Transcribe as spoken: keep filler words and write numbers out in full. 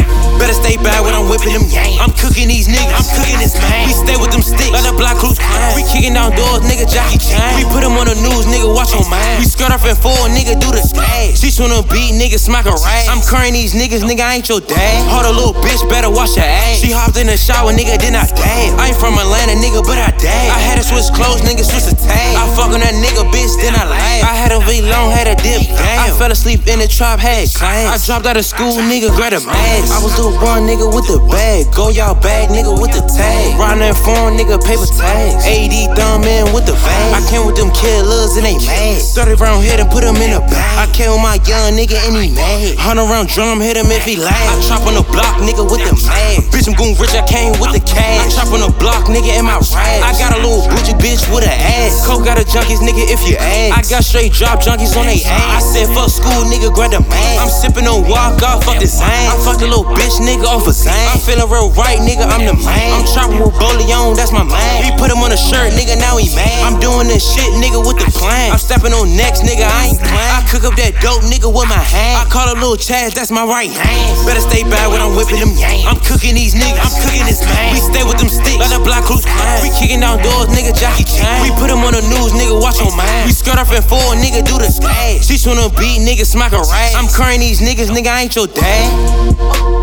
Better stay back when I'm whipping them game. I'm cooking these niggas, I'm cooking this man. We stay with them sticks, like the block cruise crime. We kicking down doors, nigga, Jackie Chan. We put them on the news, nigga, watch on mine. We skirt off in four, nigga, do the skate. She tryna beat, nigga, smack a rag. I'm currying these niggas, nigga, I ain't your dad. Hold a little bitch, better wash her ass. She hopped in the shower, nigga, then I dab. I ain't from Atlanta, nigga, but I dab. I had to switch clothes, nigga, switch the tag. I fuck on that nigga, bitch, then I laugh. I had a V long, had a dip, damn. I fell asleep in the trap, had class. I dropped out of school, nigga, grabbed a mask. I was the one, nigga, with the bag. Go y'all bag, nigga, with the tag. Riding that phone, nigga, paper tags. A D thumb in with the bag. I came with them killers and they mad. thirty round hit and put him in a bag. I came with my young nigga and he mad. one hundred round drum, hit him if he lag. I chop on the block, nigga, with the mag. Bitch, I'm goon rich, I came with the cash. I chop on the block, nigga, in my rag. I got a little bougie bitch with a ass. Coke got a junkies, nigga, if you ask. I got straight drop junkies on they ass. I said, fuck school, nigga, grab the mag. I'm sipping on walk off, fuck this zang. I fucked a little bitch, nigga, off a zang. I'm feeling real right, nigga, I'm the man. I'm chopping with Boleon, that's my man. He put him on a shirt, nigga, now he mad. I'm doing this shit, nigga, with the plan. I'm stepping on next, nigga, I ain't playing. I cook up that dope, nigga, with my hand. I call a little Chaz, that's my right hand. Better stay back when I'm whipping them yang. I'm cooking these niggas, I'm cooking this man. We stay with them sticks, like the block cruise crime. We kicking down doors, nigga, Jackie Chan. We put him on the news, nigga, watch on mine. We skirt off in four, nigga, do the skate. She tryna beat, nigga, smack a rag. I'm currying these niggas, nigga, I ain't your dad.